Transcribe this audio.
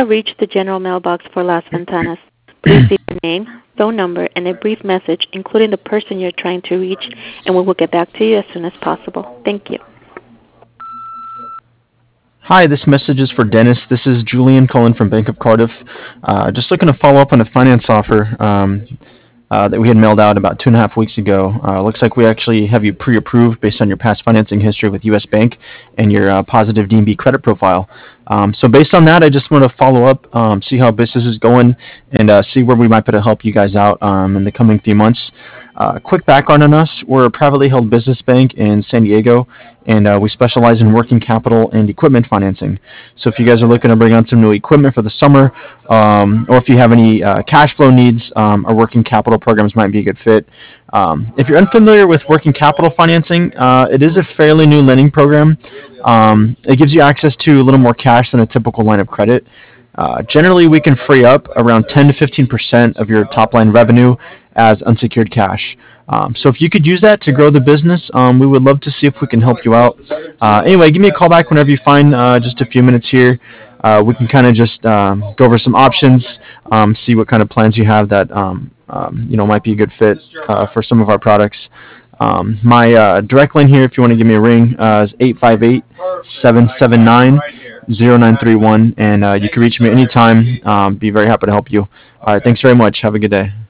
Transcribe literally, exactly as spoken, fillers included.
reached the general mailbox for Las Ventanas. Please leave your name, phone number, and a brief message, including the person you're trying to reach, and we will get back to you as soon as possible. Thank you. Hi, this message is for Dennis. This is Julian calling from Bank of Cardiff. Uh, just looking to follow up on a finance offer um, uh, that we had mailed out about two and a half weeks ago. Uh, looks like we actually have you pre-approved based on your past financing history with U S Bank and your uh, positive D and B credit profile. Um, so based on that, I just want to follow up, um, see how business is going, and uh, see where we might be able to help you guys out um, in the coming few months. Uh, quick background on us. We're a privately held business bank in San Diego, and uh, we specialize in working capital and equipment financing. So if you guys are looking to bring on some new equipment for the summer, um, or if you have any uh, cash flow needs, um, our working capital programs might be a good fit. Um, if you're unfamiliar with working capital financing, uh, it is a fairly new lending program. Um, it gives you access to a little more cash than a typical line of credit. Uh, generally, we can free up around ten to fifteen percent of your top line revenue as unsecured cash. Um, so if you could use that to grow the business, um, we would love to see if we can help you out. Uh, anyway, give me a call back whenever you find uh, just a few minutes here. Uh, we can kind of just um, go over some options, um, see what kind of plans you have that um, um, you know might be a good fit uh, for some of our products. Um, my uh, direct line here, if you want to give me a ring, uh, is eight five eight, seven seven nine, zero nine three one, and uh, you can reach me anytime. Um, be very happy to help you. All right, thanks very much. Have a good day.